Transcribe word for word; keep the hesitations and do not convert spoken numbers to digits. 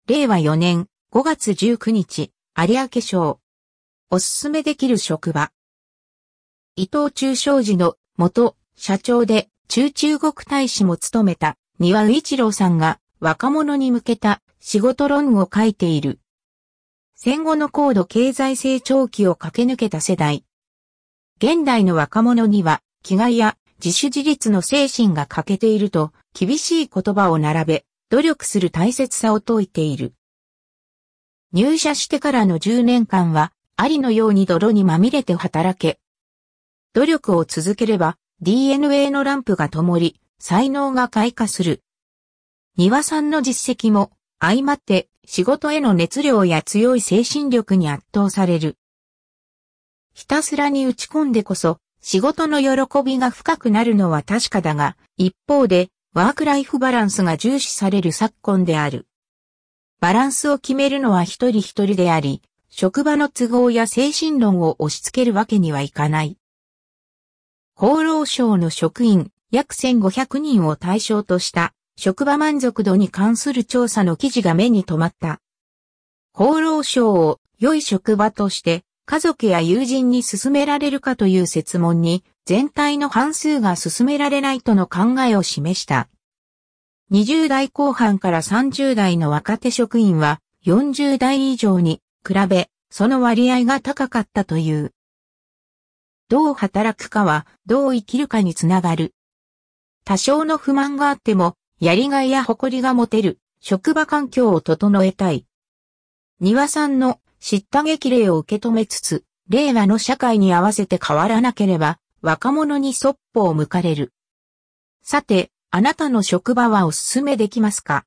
れいわよねんごがつじゅうくにち、有明賞。おすすめできる職場。伊藤忠商事の元社長で駐中国大使も務めた丹羽一郎さんが若者に向けた仕事論を書いている。戦後の高度経済成長期を駆け抜けた世代。現代の若者には気概や自主自立の精神が欠けていると厳しい言葉を並べ、努力する大切さを説いている。入社してからのじゅうねんかんは、アリのように泥にまみれて働け。努力を続ければ、ディーエヌエー のランプが灯り、才能が開花する。丹羽さんの実績も、相まって、仕事への熱量や強い精神力に圧倒される。ひたすらに打ち込んでこそ、仕事の喜びが深くなるのは確かだが、一方で、ワークライフバランスが重視される昨今である。バランスを決めるのは一人一人であり、職場の都合や精神論を押し付けるわけにはいかない。厚労省の職員約せんごひゃくにんを対象とした職場満足度に関する調査の記事が目に留まった。厚労省を良い職場として家族や友人に勧められるかという設問に全体の半数が勧められないとの考えを示した。にじゅうだいこう半からさんじゅうだいの若手職員はよんじゅうだい以上に比べその割合が高かったという。どう働くかはどう生きるかにつながる。多少の不満があってもやりがいや誇りが持てる職場環境を整えたい。丹羽さんの叱咤激励を受け止めつつ、令和の社会に合わせて変わらなければ若者にそっぽを向かれる。さて、あなたの職場はおすすめできますか？